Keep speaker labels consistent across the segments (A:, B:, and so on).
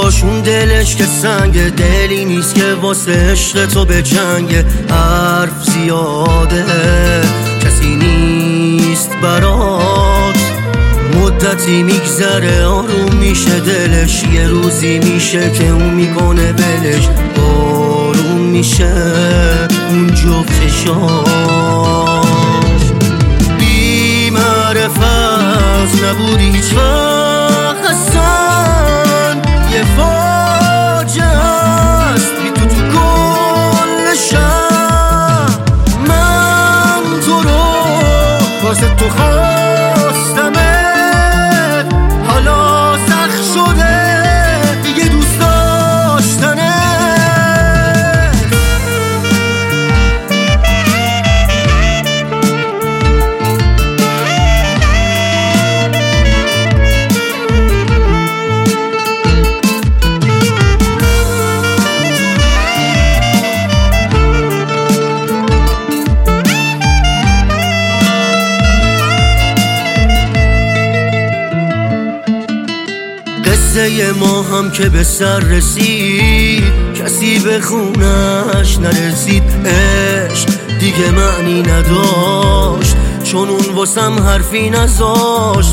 A: جاشون دلش که سنگ، دلی نیست که واسه عشق تو به جنگ. حرف زیاده کسی نیست برات، مدتی میگذره آروم میشه دلش، یه روزی میشه که اون میکنه بلش، بارون میشه اون جفت چشاش. بی معرفت نبودی هیچ وقت اصلا، یه فاجعه است بی تو کل شهر. من تو رو واسه تو خواستمت، حالا سخت شده دیگه دوست داشتنه. قصه ما هم که به سر رسید، کسی به خونش نرسید. عشق دیگه معنی نداشت، چون اون واسم حرفی نذاشت.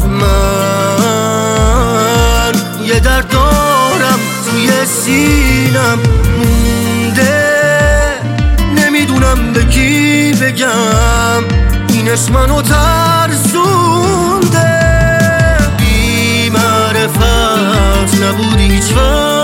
A: من یه درد دارم توی سینم مونده، نمیدونم به کی بگم این اسم منو ترسونده. بی معرفت نبودی هیچ وقت